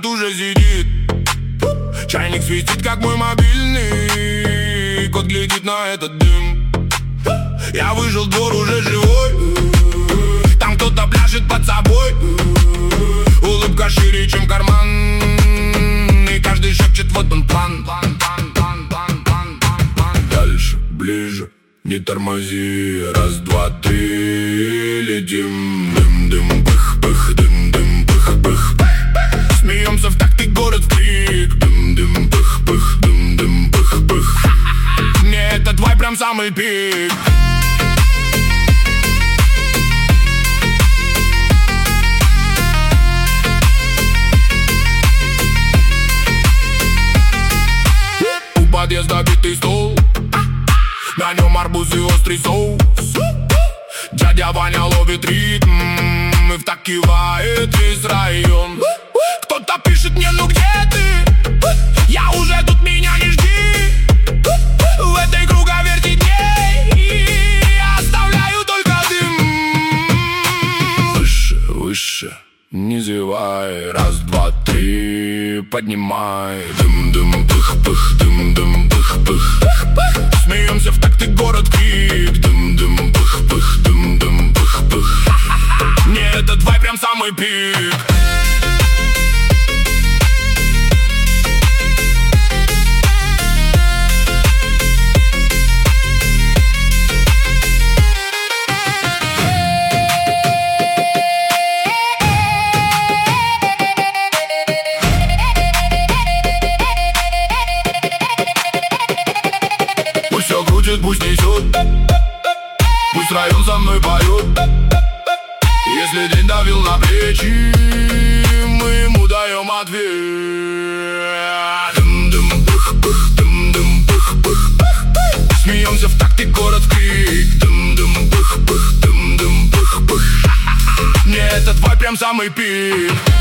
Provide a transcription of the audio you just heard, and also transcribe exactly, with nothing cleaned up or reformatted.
брат уже сидит. Чайник светит, как мой мобильный. Кот глядит на этот дым. Я выжил, двор уже живой. Там кто-то пляшет под собой. Улыбка шире, чем карман. И каждый шепчет, вот он план. Дальше, ближе, не тормози. Раз, два, три, летим. Дым, дым, пых, пых, дым, дым, пых, пых. Смеемся в такт и город в крик. Дым, дым, пых, пых, дым, дым, пых, пых. Не, это твой прям самый пик. У подъезда битый стол, на нем арбуз и острый соус. Дядя Ваня ловит ритм, и втак кивает весь район. Кто-то пишет мне, ну где ты? Я уже тут, меня не жди. В этой круговерти дней я оставляю только дым. Выше, выше, не зевай. Раз, два, три, поднимай. Дым, дым, пых, пых, дым, дым, пых, пых. Смеемся в такт и город крик. Дым, дым, пых, пых, дым, дым, пых, пых. Не, это твой прям самый пик. Пусть все крутит, пусть несет, пусть район со мной поет. Если день давил на плечи, мы ему даем ответ. Дым, дым, пых, пых, дым, дым, пых, пых. Смеемся в такт и город в крик. Дым, дым, пых, пых, дым, дым, пых, пых. Не, это твой прям самый пик.